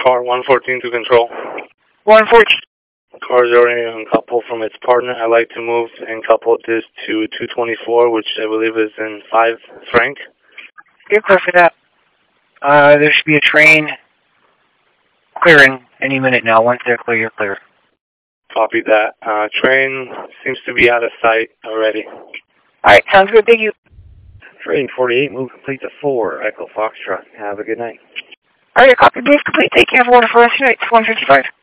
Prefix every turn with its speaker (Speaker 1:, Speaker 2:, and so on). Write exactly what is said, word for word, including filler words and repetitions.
Speaker 1: Car one fourteen to control.
Speaker 2: one fourteen.
Speaker 1: Car is already uncoupled from its partner. I'd like to move and couple this to two twenty-four, which I believe is in five Frank.
Speaker 2: Get clear for that. Uh, there should be a train clearing any minute now. Once they're clear, you're clear.
Speaker 1: Copy that. Uh, train seems to be out of sight already.
Speaker 2: Alright, sounds good. Thank you.
Speaker 3: Train forty-eight, move complete to four, Echo Foxtrot. Have a good night.
Speaker 2: Alright, copy. Move complete. Take care. Have a wonderful rest of your night. It's one fifty-five.